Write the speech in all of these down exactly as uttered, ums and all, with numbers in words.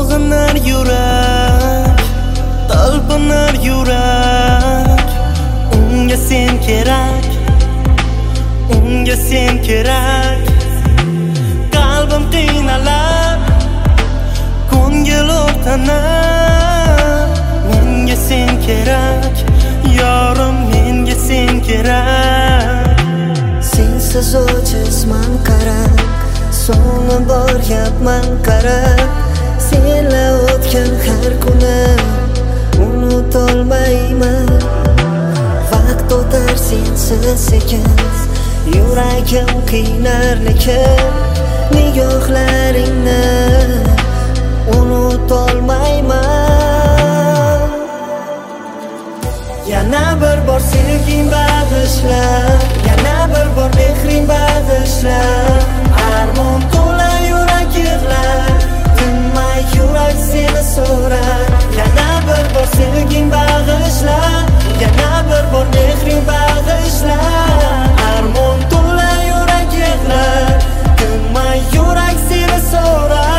sog'inar yurak, talpinar yurak. Unga sen kerak, unga sen kerak. Qalbim qiynalar, ko'ngil o'rtanar. Menga sen kerak, yorim menga sen kerak. Sensiz ojizman qarab, soni boryapman qarab. Senla o'tgan har kuni unutolmayman. Vaqt o'tar sensiz sekin, yuragim qiynar lekin nigohlaringni unutolmayman. Yana bir bor sevging bag'ishla, yana bir bor mehring bag'ishla. Armon to'la yurak yig'lar, tinmay yurak seni so'rar. Yana bir bor sevging bag'ishla, yana bir bor mehring bag'ishla. Armon to'la yurak yig'lar, tinmay yurak seni so'rar.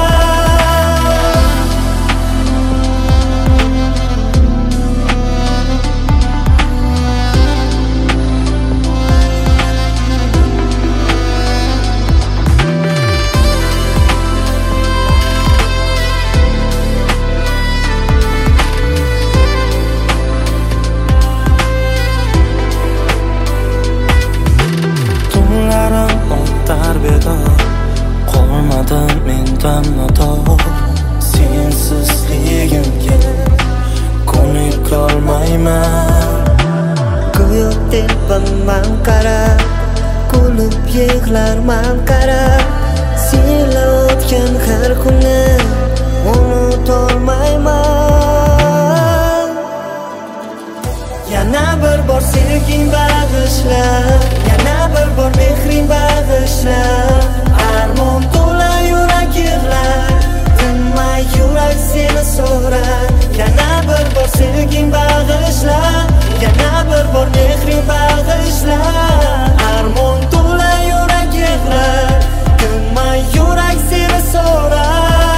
Qolmadim mendan notob, sensizligimga ko'nikolmayman. Go'yo telpaman qarab, kulib yig'larman qarab. Senla o'tgan har kuni unutolmayman. Yana bir bor sevging bag'ishla, yana bir bor mehring bag'ishla. Armon to'la yurak yig'lar, tinmay yurak seni so'rar. Yana bir bor sevging bag'ishla, yana bir bor mehring bag'ishla. Armon to'la yurak yig'lar, tinmay yurak seni so'rar.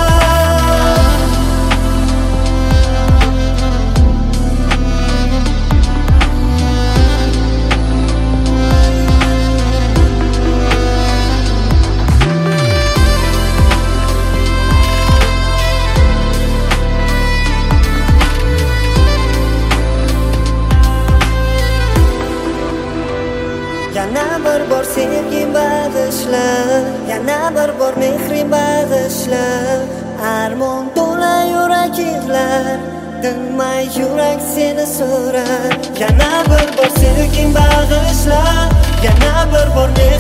Yana bir bor sevging bag'ishla, yana bir bor mehring bag'ishla. Armon to'la yurak yig'lar, tinmay yurak seni so'rar. Yana bir bor sevging bag'ishla, yana bir bor